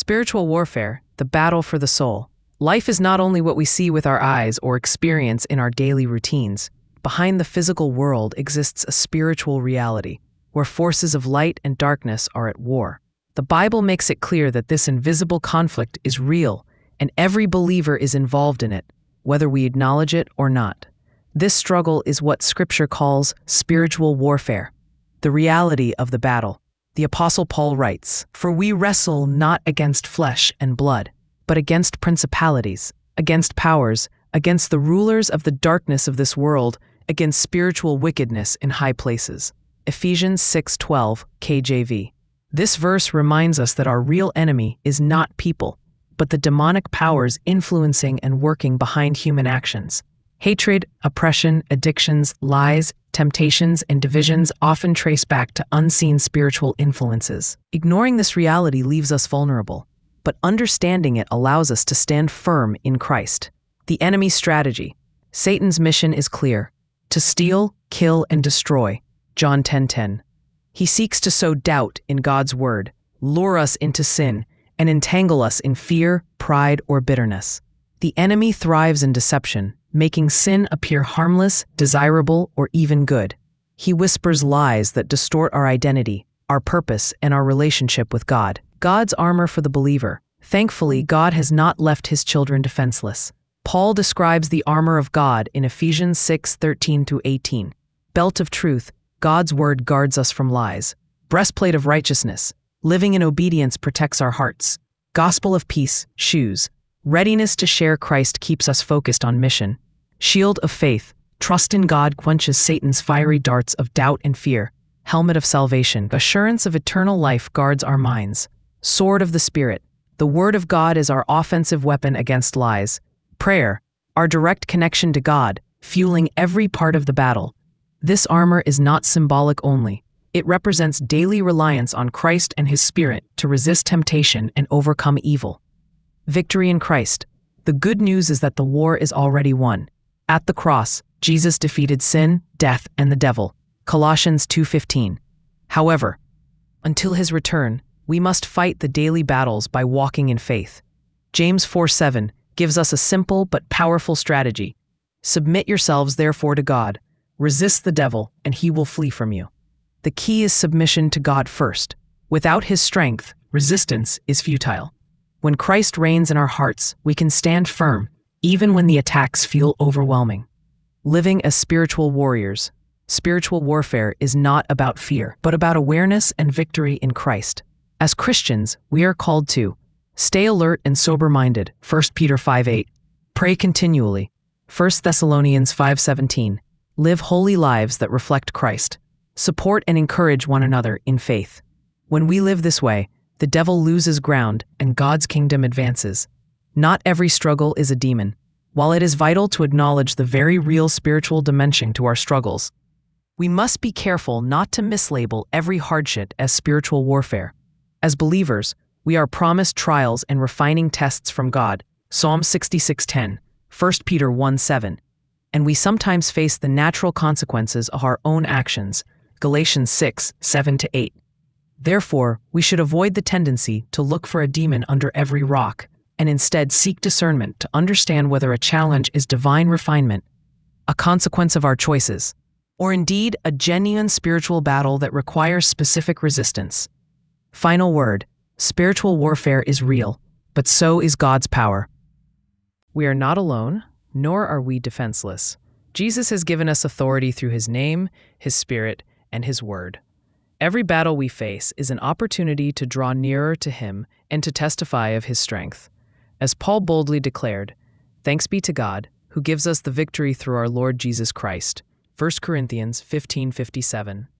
Spiritual warfare, the battle for the soul. Life is not only what we see with our eyes or experience in our daily routines. Behind the physical world exists a spiritual reality, where forces of light and darkness are at war. The Bible makes it clear that this invisible conflict is real, and every believer is involved in it, whether we acknowledge it or not. This struggle is what Scripture calls spiritual warfare, the reality of the battle. The Apostle Paul writes, "For we wrestle not against flesh and blood, but against principalities, against powers, against the rulers of the darkness of this world, against spiritual wickedness in high places." Ephesians 6:12, KJV. This verse reminds us that our real enemy is not people, but the demonic powers influencing and working behind human actions. Hatred, oppression, addictions, lies, temptations, and divisions often trace back to unseen spiritual influences. Ignoring this reality leaves us vulnerable, but understanding it allows us to stand firm in Christ. The enemy's strategy. Satan's mission is clear: to steal, kill, and destroy. John 10:10. He seeks to sow doubt in God's word, lure us into sin, and entangle us in fear, pride, or bitterness. The enemy thrives in deception, making sin appear harmless, desirable, or even good. He whispers lies that distort our identity, our purpose, and our relationship with God. God's armor for the believer. Thankfully, God has not left his children defenseless. Paul describes the armor of God in Ephesians 6:13-18. Belt of truth, God's word guards us from lies. Breastplate of righteousness, living in obedience protects our hearts. Gospel of peace, shoes. Readiness to share Christ keeps us focused on mission. Shield of faith, trust in God quenches Satan's fiery darts of doubt and fear. Helmet of salvation, assurance of eternal life guards our minds. Sword of the Spirit, the word of God is our offensive weapon against lies. Prayer, our direct connection to God, fueling every part of the battle. This armor is not symbolic only. It represents daily reliance on Christ and his Spirit to resist temptation and overcome evil. Victory in Christ. The good news is that the war is already won. At the cross, Jesus defeated sin, death, and the devil. Colossians 2:15. However, until his return, we must fight the daily battles by walking in faith. James 4:7 gives us a simple but powerful strategy. Submit yourselves therefore to God. Resist the devil, and he will flee from you. The key is submission to God first. Without his strength, resistance is futile. When Christ reigns in our hearts, we can stand firm, even when the attacks feel overwhelming. Living as spiritual warriors. Spiritual warfare is not about fear, but about awareness and victory in Christ. As Christians, we are called to stay alert and sober-minded, 1 Peter 5:8. Pray continually, 1 Thessalonians 5:17. Live holy lives that reflect Christ. Support and encourage one another in faith. When we live this way, the devil loses ground and God's kingdom advances. Not every struggle is a demon. While it is vital to acknowledge the very real spiritual dimension to our struggles, we must be careful not to mislabel every hardship as spiritual warfare. As believers, we are promised trials and refining tests from God, Psalm 66:10, 1 Peter 1:7, and we sometimes face the natural consequences of our own actions, Galatians 6:7-8. Therefore, we should avoid the tendency to look for a demon under every rock, and instead seek discernment to understand whether a challenge is divine refinement, a consequence of our choices, or indeed a genuine spiritual battle that requires specific resistance. Final word, spiritual warfare is real, but so is God's power. We are not alone, nor are we defenseless. Jesus has given us authority through his name, his Spirit, and his word. Every battle we face is an opportunity to draw nearer to him and to testify of his strength. As Paul boldly declared, "Thanks be to God, who gives us the victory through our Lord Jesus Christ." 1 Corinthians 15:57.